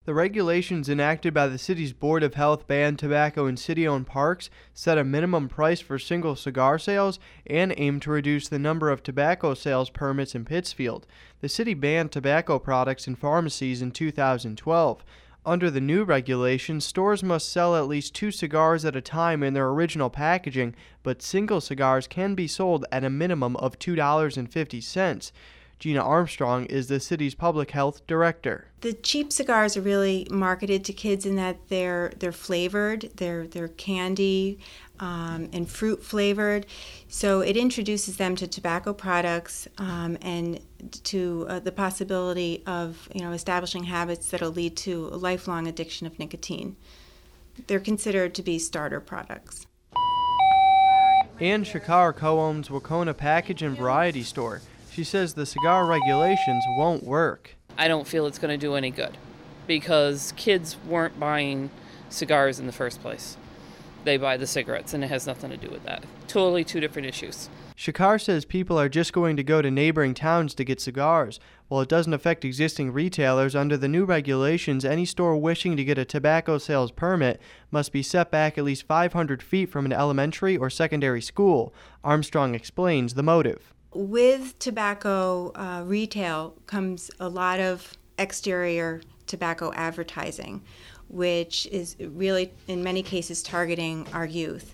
The regulations enacted by the city's Board of Health ban tobacco in city-owned parks, set a minimum price for single cigar sales, and aim to reduce the number of tobacco sales permits in Pittsfield. The city banned tobacco products in pharmacies in 2012. Under the new regulations, stores must sell at least 2 cigars at a time in their original packaging, but single cigars can be sold at a minimum of $2.50. Gina Armstrong is the city's public health director. The cheap cigars are really marketed to kids in that they're flavored, they're candy and fruit flavored. So it introduces them to tobacco products and to the possibility of establishing habits that'll lead to a lifelong addiction of nicotine. They're considered to be starter products. Ann Shakar co-owns Wacona Package and Variety Store. She says the cigar regulations won't work. I don't feel it's going to do any good because kids weren't buying cigars in the first place. They buy the cigarettes, and it has nothing to do with that. Totally two different issues. Shakar says people are just going to go to neighboring towns to get cigars. While it doesn't affect existing retailers, under the new regulations, any store wishing to get a tobacco sales permit must be set back at least 500 feet from an elementary or secondary school. Armstrong explains the motive. With tobacco retail comes a lot of exterior tobacco advertising, which is really, in many cases, targeting our youth.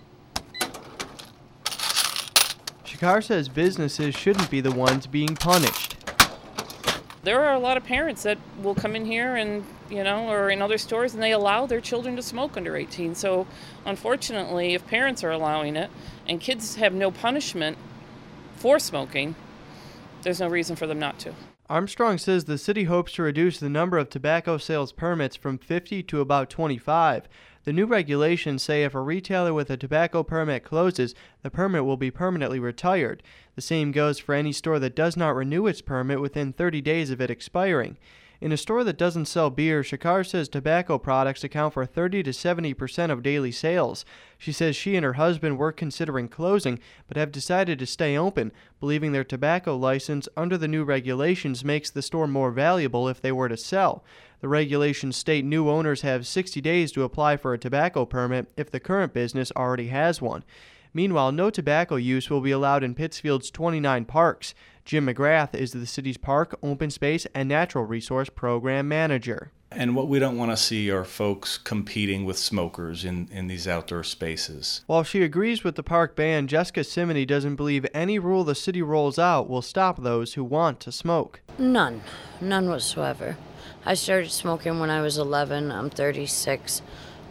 Shakar says businesses shouldn't be the ones being punished. There are a lot of parents that will come in here and, or in other stores, and they allow their children to smoke under 18. So, unfortunately, if parents are allowing it and kids have no punishment for smoking, there's no reason for them not to. Armstrong says the city hopes to reduce the number of tobacco sales permits from 50 to about 25. The new regulations say if a retailer with a tobacco permit closes, the permit will be permanently retired. The same goes for any store that does not renew its permit within 30 days of it expiring. In a store that doesn't sell beer, Shakar says tobacco products account for 30 to 70% of daily sales. She says she and her husband were considering closing, but have decided to stay open, believing their tobacco license under the new regulations makes the store more valuable if they were to sell. The regulations state new owners have 60 days to apply for a tobacco permit if the current business already has one. Meanwhile, no tobacco use will be allowed in Pittsfield's 29 parks. Jim McGrath is the city's Park, Open Space, and Natural Resource Program Manager. And what we don't want to see are folks competing with smokers in these outdoor spaces. While she agrees with the park ban, Jessica Simony doesn't believe any rule the city rolls out will stop those who want to smoke. None whatsoever. I started smoking when I was 11. I'm 36.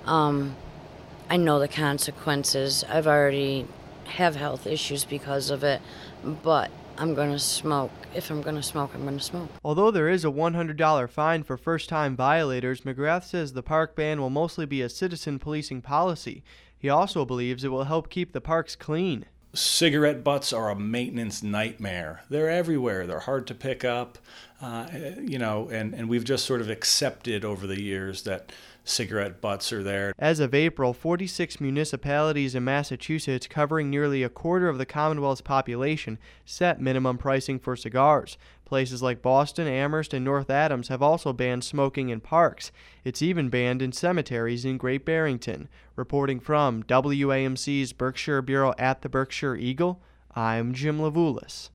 I know the consequences. I've already have health issues because of it, but I'm going to smoke. If I'm going to smoke, I'm going to smoke. Although there is a $100 fine for first-time violators, McGrath says the park ban will mostly be a citizen policing policy. He also believes it will help keep the parks clean. Cigarette butts are a maintenance nightmare. They're everywhere. They're hard to pick up, and we've just sort of accepted over the years that cigarette butts are there. As of April, 46 municipalities in Massachusetts, covering nearly a quarter of the Commonwealth's population, set minimum pricing for cigars. Places like Boston, Amherst, and North Adams have also banned smoking in parks. It's even banned in cemeteries in Great Barrington. Reporting from WAMC's Berkshire Bureau at the Berkshire Eagle, I'm Jim Levulis.